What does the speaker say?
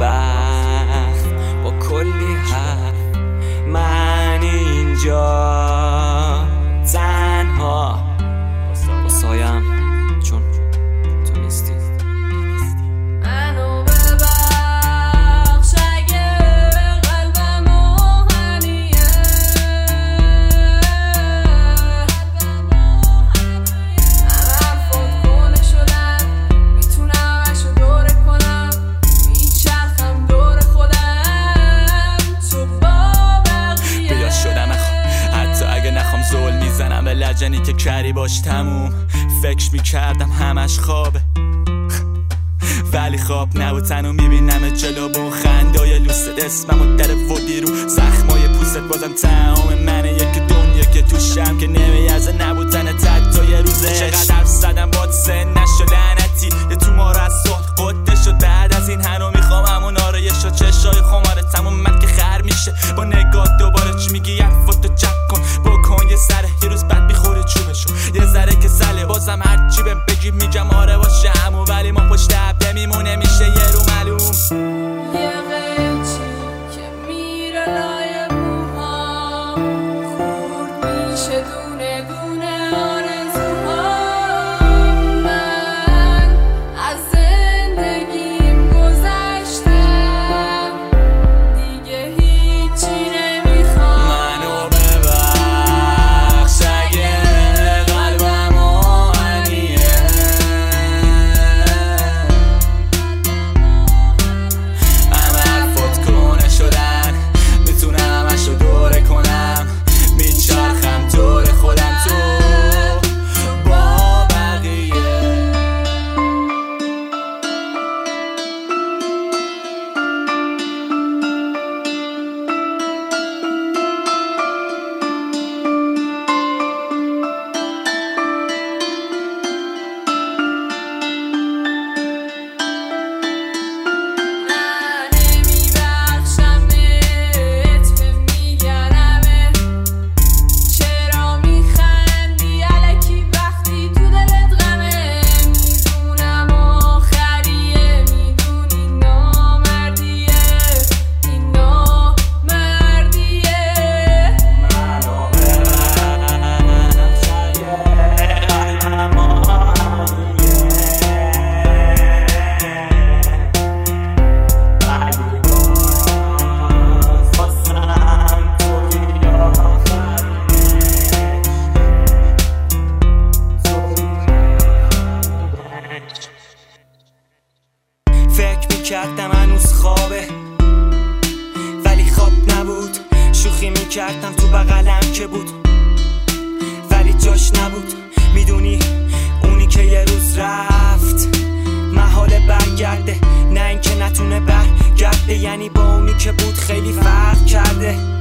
وقت با کلی حرف من اینجا تنها با سایم چون تو نیستی. منو ببخش اگه قلبم آهنیه، حرفات کنه شدن میتونم اشو دوره کنم، میچرخم دور خودم تو با بقیه. بیاد شدم حتی اگه نخوام زول میزنم به لجنی که کری باش تموم. فکر میکردم همش خوابه ولی خواب نبود، تنو میبینم جلو با خندای لوست اسمم و در ودی رو زخمای پوست بازم تمام منه. یک دنیا که توشم که نمیارزه نبودن تا یه روزه. چقدر حرف زدم باد سن نشد لعنتی یه تو ما رو از صلح قده شد. بعد از این هنو میخوام همون آرایش و چشای خماره تموم من که خر میشه با نگاه دوباره. چی میگی حرفاتو جمع کن بکن یه سره، یه روز بعد میخوره چوبشو یه ذره که سله. بازم هرچی بهم بگی میگم آره باشه همون، ولی ما پشت عبده میمونه میشه یه رو معلوم. یه قیچی که میره لای موهام خورد میشه دونه دونه آرزوهام. من از زندگیم گذشتم دیگه هیچی نمیخوام. منو ببخش اگه قلبم آهنیه، همه حرفات کنه شدن میتونم اشو دوره کنم، میچرخم دور خودم تو با بقیه. نمیبخشم بهت میگرمه، چرا میخندی الکی وقتی تو دلت غمه. میدونم آخریه، میدونی نامردیه، این نامردیه. منو ببخش اگه قلبم آهنیه، ولی باز واسم توی آخرش. فکر میکردم هنوز خوابه ولی خواب نبود. شوخی میکردم تو بغلم که بود ولی جاش نبود. میدونی اونی که یه روز رفت محاله برگرده، نه اینکه نتونه برگرده. یعنی با اونی که بود خیلی فرق کرده.